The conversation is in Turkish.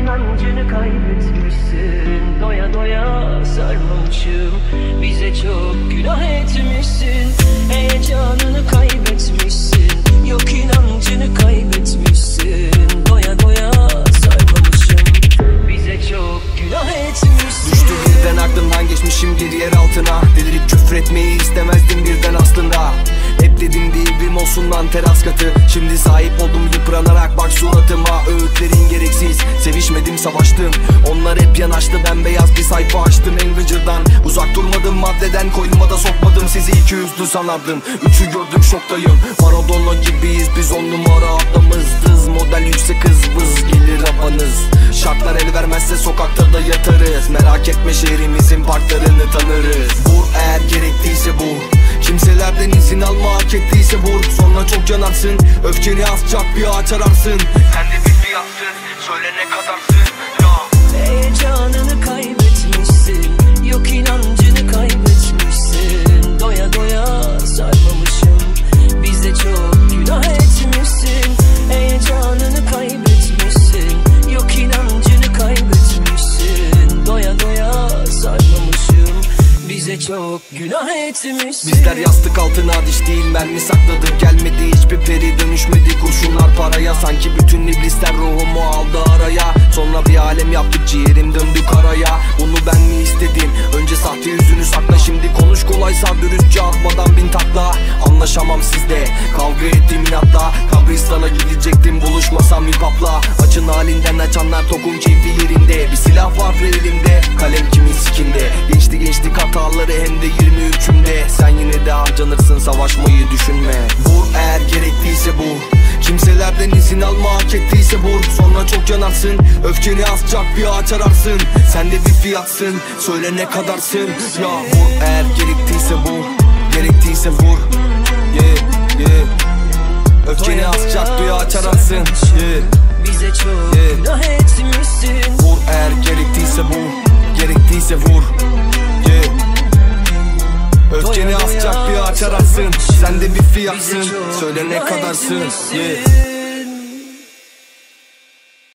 inancını kaybetmişsin. Doya doya sarmamışım, bize çok günah etmişsin. Heyecanını kaybetmişsin, yok inancını kaybetmişsin. Doya doya sarmamışım, bize çok günah etmişsin. Düştü birden aklımdan, geçmişim geri yer altına. Delirip küfretmeyi istemezdim birden aslında. Hep dedim değilim olsun lan teras katı. Şimdi sahip oldum yıpranarak bak suratıma. Öğütlerin gereksiz, sevişmedim savaştım. Onlar hep yanaştı, ben beyaz bir sayfa açtım en gıcırdan. Uzak durmadım maddeden, koynuma da sokmadım. Sizi iki yüzlü sanardım, üçü gördüm şoktayım. Maradona gibiyiz biz, 10 numara adamızdız. Model yüksek hız vız gelir havanız. Şartlar el vermezse sokakta da yatarız. Merak etme şehrimizin parklarını tanırız. Vur eğer gerektiyse bu, kimselerden izin alma, hak ettiyse vur. Sonra çok yanarsın, öfkeni asacak bir ağaç ararsın. Sen de bir fiyatsın, söyle ne kadarsın ya. Heyecanını kaybetmişsin, yok inancını kaybetmişsin. Doya doya sarmamışım, bize çok günah etmişsin. Heyecanını kaybetmişsin, yok inancını kaybetmişsin. Doya doya sarmamışım, bize çok günah etmişsin. Bizler yastık altına diş değil mermi sakladık. Gelmedi hiçbir peri, dönüşmedi kurşunlar paraya. Sanki bütün iblisler ruhumu aldı araya. Sonra bir alem yaptık, ciğerim döndü karaya. Bunu ben mi istedim? Önce sahte yüzünü sakla, şimdi konuş kolaysa dürüstçe atmadan bin takla. Anlaşamam sizde, kavga ettim inatla. Kabristana gidecektim buluşmasam hip hopla. Açın halinden açanlar tokun keyfi yerinde. Bir silah var elimde, kalem kimin sikinde. Gençlik hataları hem de 23'ümde. Sen yine de harcanırsın, savaşmayı düşünme. Vur eğer gerektiyse bu, kimselerden izin alma, hak ettiyse vur. Sonra çok yanarsın, öfkeni asacak bir ağaç ararsın. Sen de bir fiyatsın, söyle ne kadarsın ya. Vur eğer gerektiyse bu, gerektiyse vur. Öfkeni asacak bir ağaç ararsın. Bize çok günah etmişsin. Vur eğer gerektiyse bu, gerektiyse vur. Öfkeni asacak bir ağaç ararsın. Sen de bir fiyatsın, söyle ne kadarsın.